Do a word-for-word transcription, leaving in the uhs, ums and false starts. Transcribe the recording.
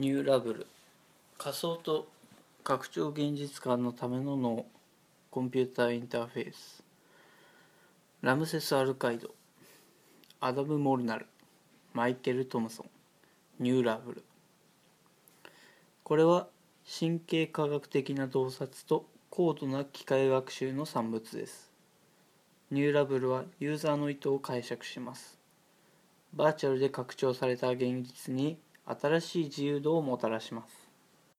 ニューラブル、仮想と拡張現実感のための脳、コンピューターインターフェース。ラムセス・アルカイド、アダム・モルナル、マイケル・トムソン、ニューラブル。これは神経科学的な洞察と高度な機械学習の産物です。ニューラブルはユーザーの意図を解釈します。バーチャルで拡張された現実に新しい自由度をもたらします。